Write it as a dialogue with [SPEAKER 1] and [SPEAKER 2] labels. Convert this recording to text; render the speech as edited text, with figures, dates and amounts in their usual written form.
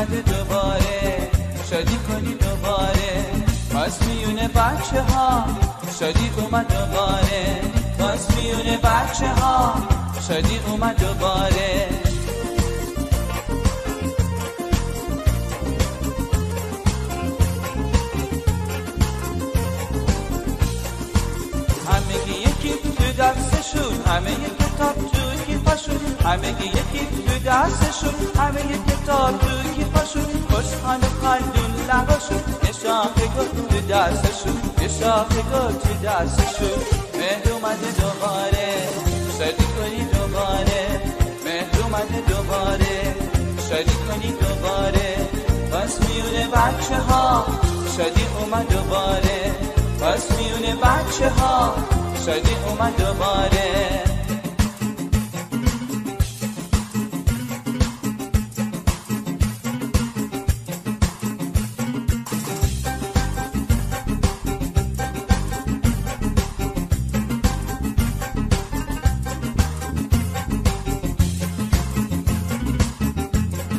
[SPEAKER 1] اومده دوباره، شادی کنی دوباره. پس میونه بچه ها شادی اومد دوباره، پس میونه بچه ها شادی اومد دوباره. همگی یکی تو دستشون، همه یک کتاب تو کیفشون، همگی یکی تو دستشون، همه یک کتاب تو کیفشون. خوشحال خندون لباشون، نشاخه گل تو دستشون، نشاخه گل تو دستشون. مهر اومده دوباره، شادی کنی دوباره. مهر اومده دوباره، شادی کنی دوباره. پس میونه بچه ها شادی اومد دوباره، پس میونه بچه ها شادی اومد دوباره.